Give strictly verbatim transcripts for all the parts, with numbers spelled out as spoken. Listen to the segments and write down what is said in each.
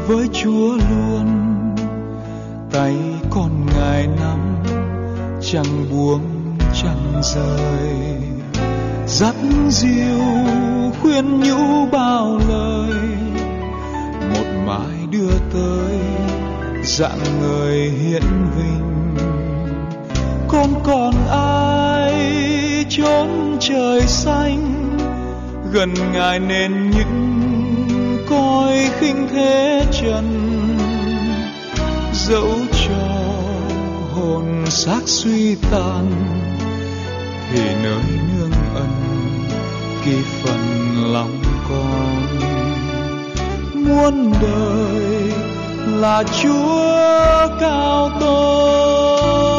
với Chúa luôn, tay con Ngài nắm chẳng buông chẳng rời, dắt dìu khuyên nhủ bao lời, một mãi đưa tới dạng người hiển vinh. Con còn ai chốn trời xanh, gần Ngài nên những coi khinh thế trần, dẫu cho hồn xác suy tàn thì nơi nương ân kỳ phần lòng con. Muôn đời là Chúa cao tôn.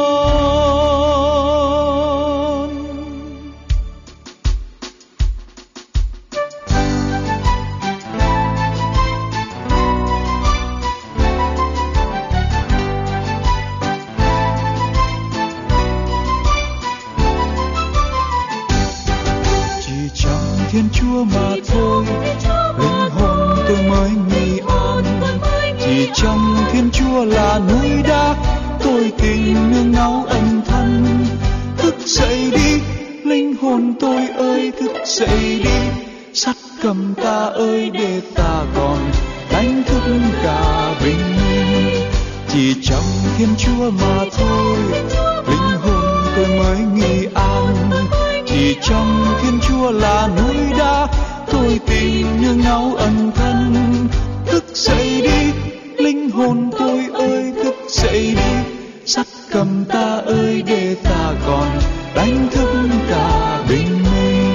Thiên Chúa mà thôi, linh hồn tôi mới nghi an. Chỉ trong Thiên Chúa là núi đá, tôi tìm nương náu ân thân. Thức dậy đi, linh hồn tôi ơi, thức dậy đi. Sắt cầm ta ơi, để ta còn đánh thức cả bình minh. Chỉ trong Thiên Chúa mà thôi, linh hồn tôi mới nghi an. Chỉ trong Thiên Chúa là núi đá, tôi tìm như ngáo ân thân. Thức dậy đi, linh hồn tôi ơi, thức dậy đi. Sắt cầm ta ơi, để ta còn đánh thức cả bình minh.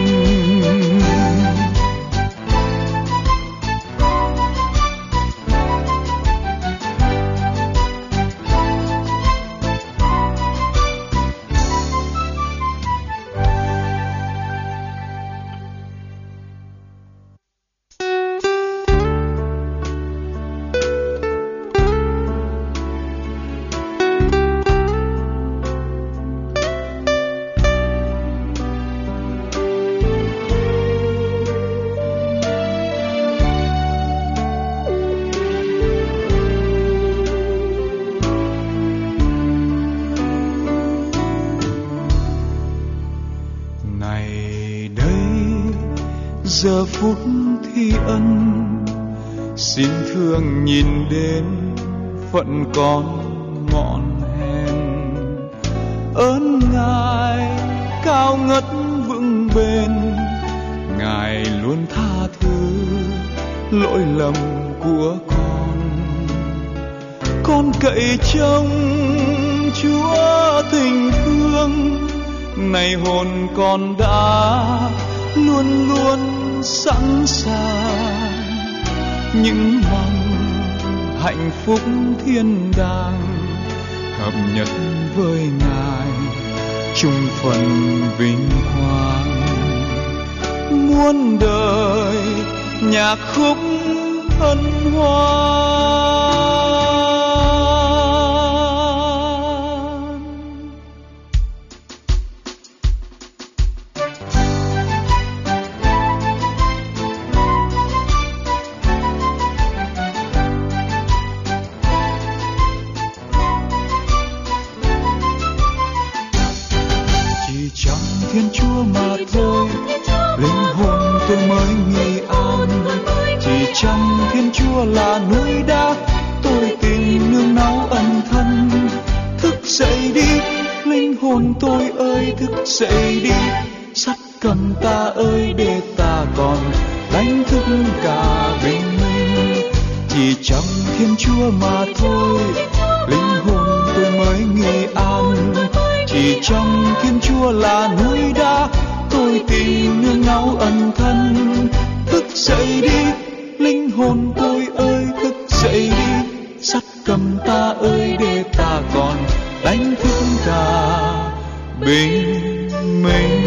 Giờ phút thi ân, xin thương nhìn đến phận con ngọn hèn. Ơn Ngài cao ngất vững bền, Ngài luôn tha thứ lỗi lầm của con. Con cậy trông Chúa tình thương, này hồn con đã luôn luôn sẵn sàng những mong hạnh phúc thiên đàng, hợp nhất với Ngài chung phần vinh quang. Muôn đời nhạc khúc hân hoan. Thiên Chúa mà thôi, linh hồn tôi mới nghi an. Chỉ trong Thiên Chúa là núi đá, tôi tìm nương náu ân thân. Thức dậy đi, linh hồn tôi ơi, thức dậy đi. Sắt cầm ta ơi, để ta còn đánh thức cả bình minh. Chỉ trong Thiên Chúa mà thôi, linh hồn tôi mới nghi an. Chỉ trong Thiên Chúa là núi đá, tôi tìm nương náu ân thân. Thức dậy đi, linh hồn tôi ơi, thức dậy đi. Sắt cầm ta ơi, để ta còn đánh thức cả bình minh.